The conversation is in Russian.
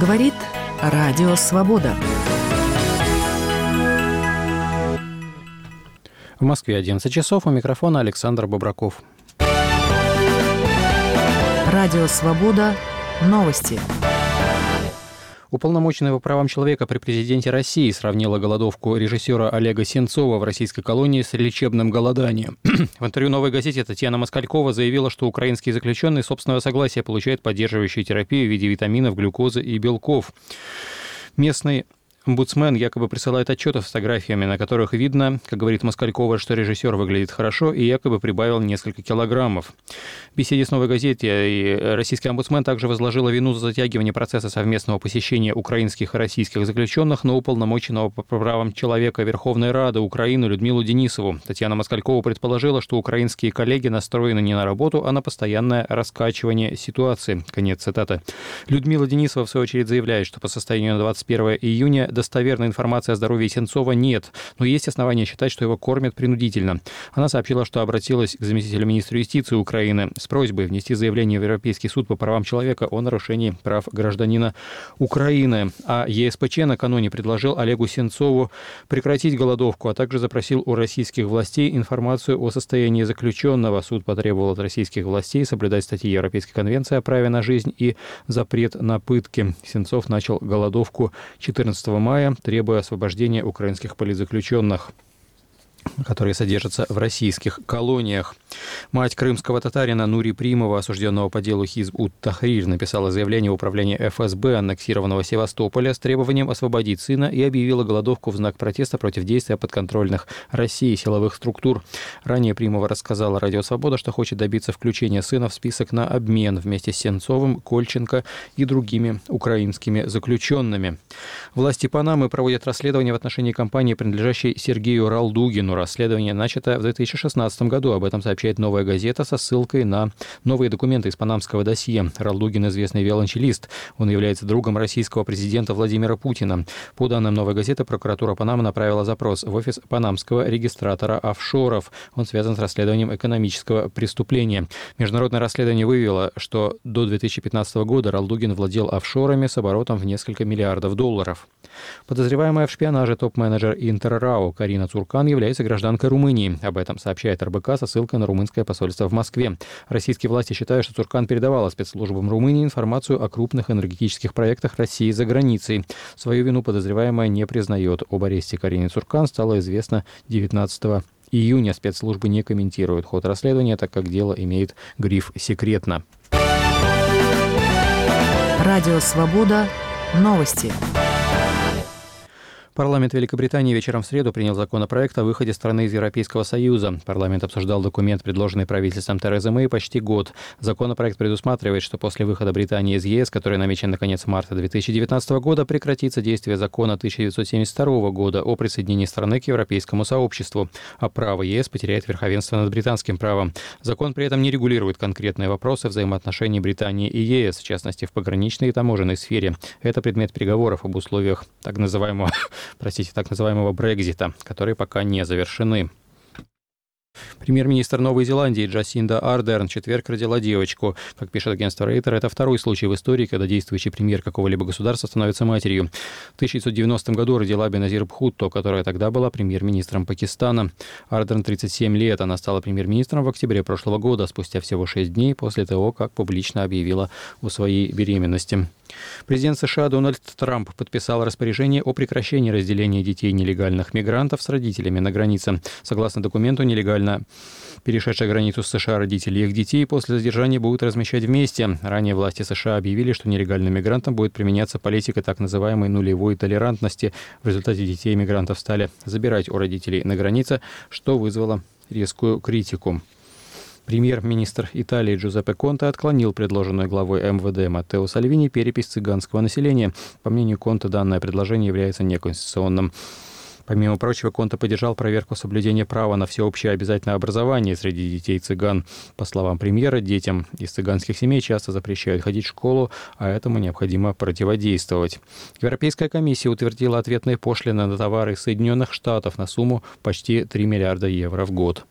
Говорит Радио Свобода. В Москве 11 часов. У микрофона Александр Бобраков. Радио Свобода. Новости. Уполномоченная по правам человека при президенте России сравнила голодовку режиссера Олега Сенцова в российской колонии с лечебным голоданием. В интервью «Новой газете» Татьяна Москалькова заявила, что украинские заключенные собственного согласия получают поддерживающую терапию в виде витаминов, глюкозы и белков. Местный омбудсмен якобы присылает отчеты с фотографиями, на которых видно, как говорит Москалькова, что режиссер выглядит хорошо и якобы прибавил несколько килограммов. В беседе с «Новой газетой» и российский омбудсмен также возложила вину за затягивание процесса совместного посещения украинских и российских заключенных на уполномоченного по правам человека Верховной Рады Украины Людмилу Денисову. Татьяна Москалькова предположила, что украинские коллеги настроены не на работу, а на постоянное раскачивание ситуации. Конец цитаты. Людмила Денисова, в свою очередь, заявляет, что по состоянию на 21 июня достоверной информации о здоровье Сенцова нет, но есть основания считать, что его кормят принудительно. Она сообщила, что обратилась к заместителю министра юстиции Украины с просьбой внести заявление в Европейский суд по правам человека о нарушении прав гражданина Украины. А ЕСПЧ накануне предложил Олегу Сенцову прекратить голодовку, а также запросил у российских властей информацию о состоянии заключенного. Суд потребовал от российских властей соблюдать статьи Европейской конвенции о праве на жизнь и запрет на пытки. Сенцов начал голодовку 14 мая, требуя освобождения украинских политзаключенных, которые содержатся в российских колониях. Мать крымского татарина Нури Примова, осужденного по делу Хизб-ут-Тахрир, написала заявление в управление ФСБ аннексированного Севастополя с требованием освободить сына и объявила голодовку в знак протеста против действия подконтрольных России силовых структур. Ранее Примова рассказала Радио Свобода, что хочет добиться включения сына в список на обмен вместе с Сенцовым, Кольченко и другими украинскими заключенными. Власти Панамы проводят расследование в отношении компании, принадлежащей Сергею Ралдугину. Расследование начато в 2016 году. Об этом сообщает «Новая газета» со ссылкой на новые документы из панамского досье. Ралдугин – известный виолончелист. Он является другом российского президента Владимира Путина. По данным «Новой газеты», прокуратура Панамы направила запрос в офис панамского регистратора офшоров. Он связан с расследованием экономического преступления. Международное расследование выявило, что до 2015 года Ралдугин владел офшорами с оборотом в несколько миллиардов долларов. Подозреваемая в шпионаже топ-менеджер Интеррау Карина Цуркан является гражданкой Румынии. Об этом сообщает РБК со ссылкой на румынское посольство в Москве. Российские власти считают, что Цуркан передавала спецслужбам Румынии информацию о крупных энергетических проектах России за границей. Свою вину подозреваемая не признает. Об аресте Карины Цуркан стало известно 19 июня. Спецслужбы не комментируют ход расследования, так как дело имеет гриф «секретно». Радио Свобода. Новости. Парламент Великобритании вечером в среду принял законопроект о выходе страны из Европейского Союза. Парламент обсуждал документ, предложенный правительством Терезы Мэй, почти год. Законопроект предусматривает, что после выхода Британии из ЕС, который намечен на конец марта 2019 года, прекратится действие закона 1972 года о присоединении страны к Европейскому сообществу, а право ЕС потеряет верховенство над британским правом. Закон при этом не регулирует конкретные вопросы взаимоотношений Британии и ЕС, в частности, в пограничной и таможенной сфере. Это предмет переговоров об условиях так называемого Брексита, которые пока не завершены. Премьер-министр Новой Зеландии Джасинда Ардерн в четверг родила девочку. Как пишет агентство Рейтер, это второй случай в истории, когда действующий премьер какого-либо государства становится матерью. В 1990 году родила Беназир Бхутто, которая тогда была премьер-министром Пакистана. Ардерн 37 лет. Она стала премьер-министром в октябре прошлого года, спустя всего 6 дней после того, как публично объявила о своей беременности. Президент США Дональд Трамп подписал распоряжение о прекращении разделения детей нелегальных мигрантов с родителями на границе. Согласно документу, нелегально перешедшие границу с США родители их детей после задержания будут размещать вместе. Ранее власти США объявили, что нелегальным мигрантам будет применяться политика так называемой нулевой толерантности. В результате детей мигрантов стали забирать у родителей на границе, что вызвало резкую критику. Премьер-министр Италии Джузеппе Конте отклонил предложенную главой МВД Маттео Сальвини перепись цыганского населения. По мнению Конте, данное предложение является неконституционным. Помимо прочего, Конте поддержал проверку соблюдения права на всеобщее обязательное образование среди детей цыган. По словам премьера, детям из цыганских семей часто запрещают ходить в школу, а этому необходимо противодействовать. Европейская комиссия утвердила ответные пошлины на товары из Соединенных Штатов на сумму почти 3 миллиарда евро в год.